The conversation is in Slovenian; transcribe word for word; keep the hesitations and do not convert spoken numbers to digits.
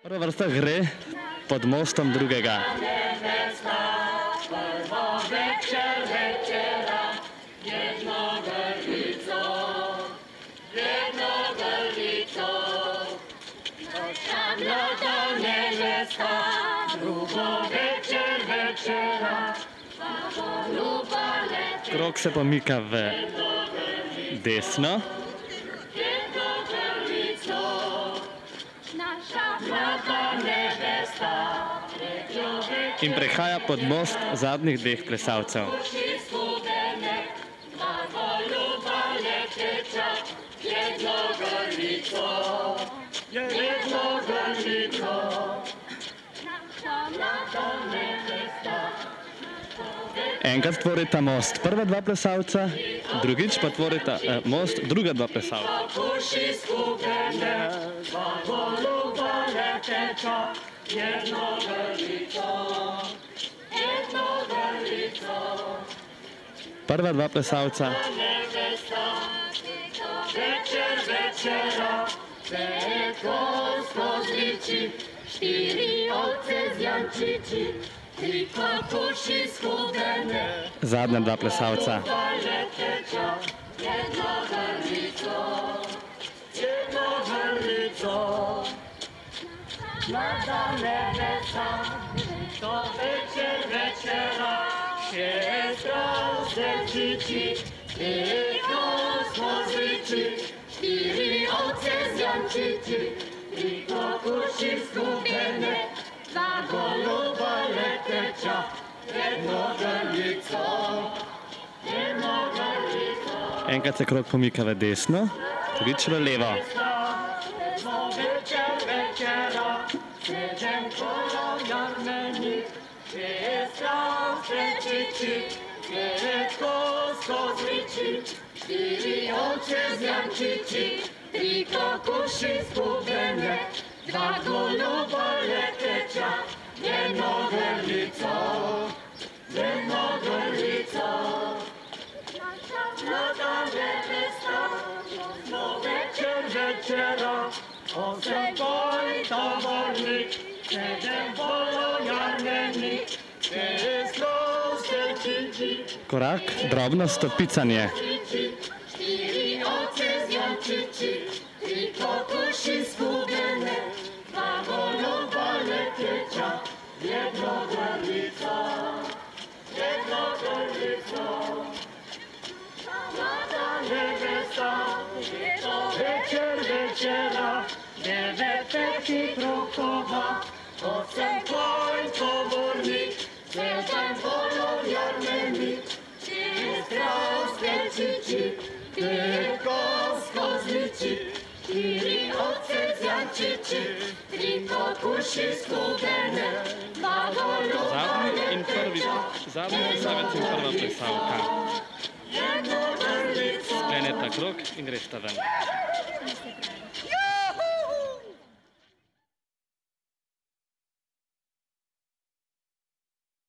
Prva vrsta gre pod mostom drugega. Krog se pomika v desno. In prehaja pod most zadnjih dveh plesalcev. Enkrat tvorita most prva dva plesalca, drugič pa tvorita eh, most druga dva plesalca. Prva dva plesalca. Zadnja dva plesalca. Mlada nevesta, to večer večera, šestra se čiči, eko smo zliči, štiri ovce zjančiči, tri kokoši skupene, dva goluba leteča, jedno grlico, jedno grlico. Enkrat se krog pomika v desno, drugič v levo. Sedem kolov jarmeni, šestra strečiči, devet kosko zliči, štiri ovce zjančiči, tri kokoši skupene, dva goluba leteča, jedno grlico, jedno grlico. Mlada nevesta, smo večer večera, osem poj tovornik, sedem volov jarmenik, šest slov stečiči. Korak, drobno stopicanje. Štiri ovce zjančiči, tri kokoši skupene, dva goluba leteča, jedno grlico, jedno grlico. Mlada nevesta, to večer večera, devet pekih krokova, osem konj tovornik, sedem volov jarmenik, šest krav stečiči, pet kosko zliči, štiri ovce zjančiči, tri kokoši skupene, dva goluba leteča, Zadnji in prva plesalka. jedno grlico. Skleneta krog in gresta ven.